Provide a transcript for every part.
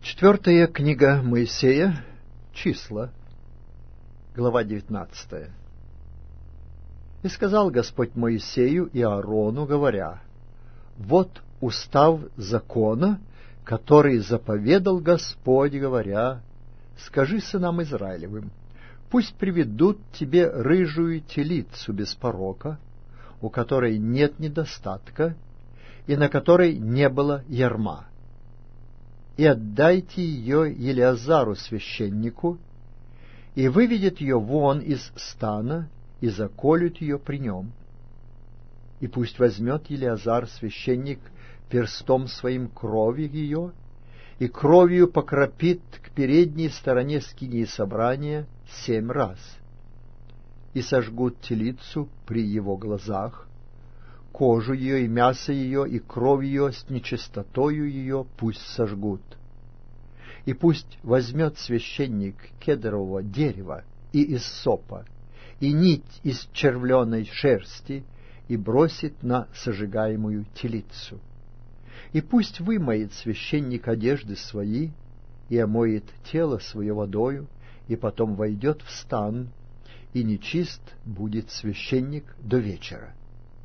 Четвертая книга Моисея, Числа, глава 19. «И сказал Господь Моисею и Аарону, говоря: вот устав закона, который заповедал Господь, говоря: скажи сынам Израилевым, пусть приведут тебе рыжую телицу без порока, у которой нет недостатка, и на которой не было ярма. И отдайте ее Елеазару священнику, и выведет ее вон из стана, и заколют ее при нем. И пусть возьмет Елеазар священник перстом своим крови ее, и кровью покропит к передней стороне скинии собрания 7 раз. И сожгут телицу при его глазах, кожу ее и мясо ее, и кровь ее с нечистотою ее пусть сожгут. И пусть возьмет священник кедрового дерева и иссопа, и нить из червленой шерсти, и бросит на сожигаемую телицу. И пусть вымоет священник одежды свои, и омоет тело свое водою, и потом войдет в стан, и нечист будет священник до вечера.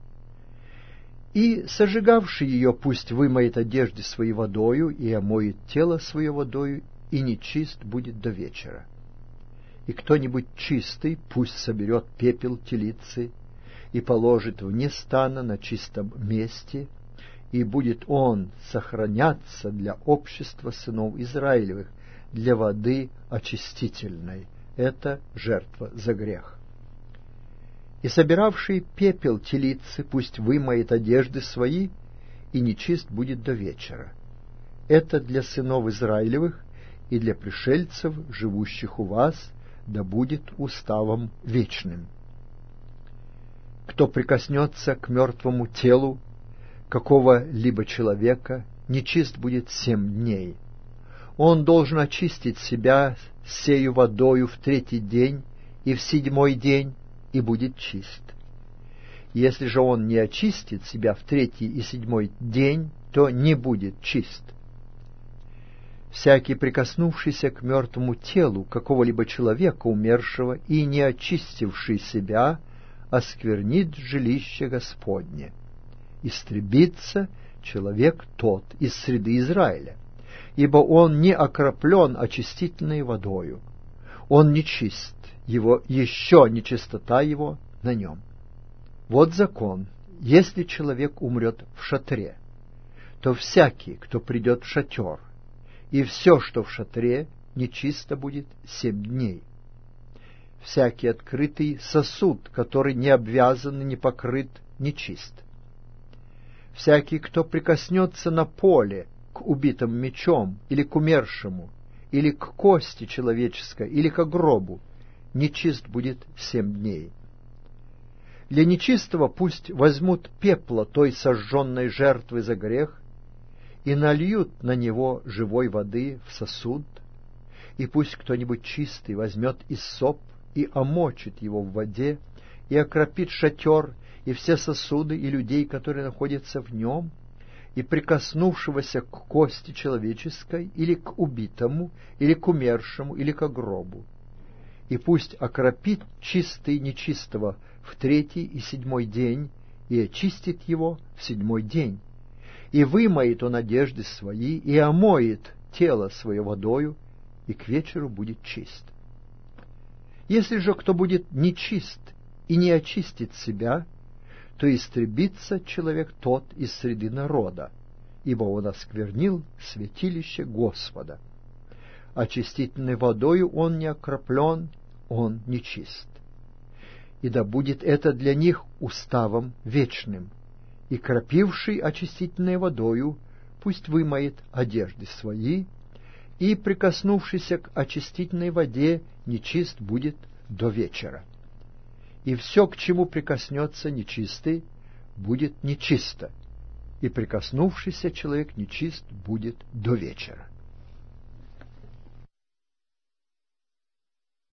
И сожигавший ее пусть вымоет одежды свои водою, и омоет тело свое водою, и нечист будет до вечера. И кто-нибудь чистый пусть соберет пепел телицы и положит вне стана на чистом месте, и будет он сохраняться для общества сынов Израилевых, для воды очистительной. Это жертва за грех. И собиравший пепел телицы пусть вымоет одежды свои, и нечист будет до вечера. Это для сынов Израилевых и для пришельцев, живущих у вас, да будет уставом вечным. Кто прикоснется к мертвому телу какого-либо человека, нечист будет 7 дней. Он должен очистить себя сею водою в 3-й день и в 7-й день, и будет чист. Если же он не очистит себя в 3-й и 7-й день, то не будет чист. Всякий, прикоснувшийся к мертвому телу какого-либо человека умершего и не очистивший себя, осквернит жилище Господне. Истребится человек тот из среды Израиля, ибо он не окроплен очистительной водою. Он нечист, его еще нечистота его на нем. Вот закон: если человек умрет в шатре, то всякий, кто придет в шатер, и все, что в шатре, нечисто будет 7 дней. Всякий открытый сосуд, который не обвязан и не покрыт, нечист. Всякий, кто прикоснется на поле к убитым мечом, или к умершему, или к кости человеческой, или к гробу, нечист будет 7 дней. Для нечистого пусть возьмут пепла той сожженной жертвы за грех и нальют на него живой воды в сосуд, и пусть кто-нибудь чистый возьмет иссоп и омочит его в воде, и окропит шатер и все сосуды и людей, которые находятся в нем, и прикоснувшегося к кости человеческой, или к убитому, или к умершему, или к гробу. И пусть окропит чистый нечистого в 3-й и 7-й день, и очистит его в 7-й день. И вымоет он одежды свои, и омоет тело свое водою, и к вечеру будет чист. Если же кто будет нечист и не очистит себя, то истребится человек тот из среды народа, ибо он осквернил святилище Господа. Очистительной водою он не окроплен, он нечист. И да будет это для них уставом вечным. И кропивший очистительной водою пусть вымоет одежды свои, и прикоснувшийся к очистительной воде нечист будет до вечера. И все, к чему прикоснется нечистый, будет нечисто, и прикоснувшийся человек нечист будет до вечера.